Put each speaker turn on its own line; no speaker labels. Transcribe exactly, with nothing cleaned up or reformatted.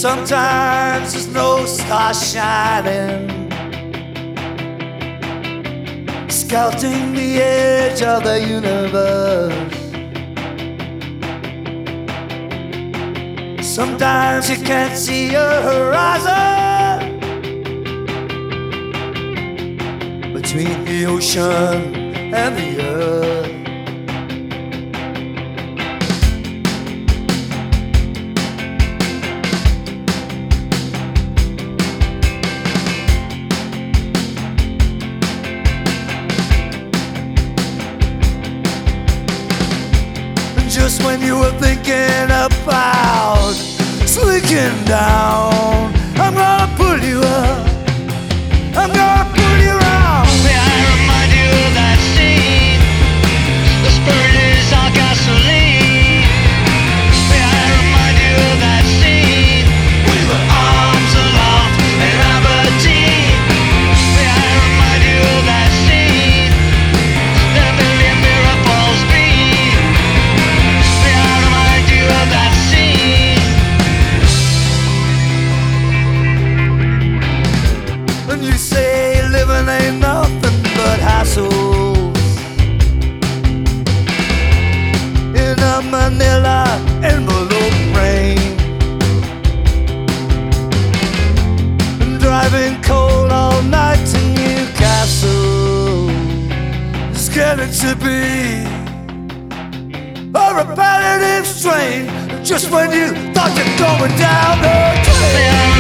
Sometimes there's no star shining, scouting the edge of the universe. Sometimes you can't see your horizon between the ocean and the earth. Just when you were thinking about slinking down, I'm gonna pull you up, I'm gonna pull you around.
May I remind you of that scene? The spirit is our gasoline. May I remind you of that scene? We were arms aloft in Aberdeen. May I remind you of that scene? There are a million miracles beat. May I remind you of that scene?
And you say living ain't nothing but hassles in a manila envelope rain, and driving cold all night to Newcastle is getting to be a repetitive strain. Just when you thought you're going down the drain.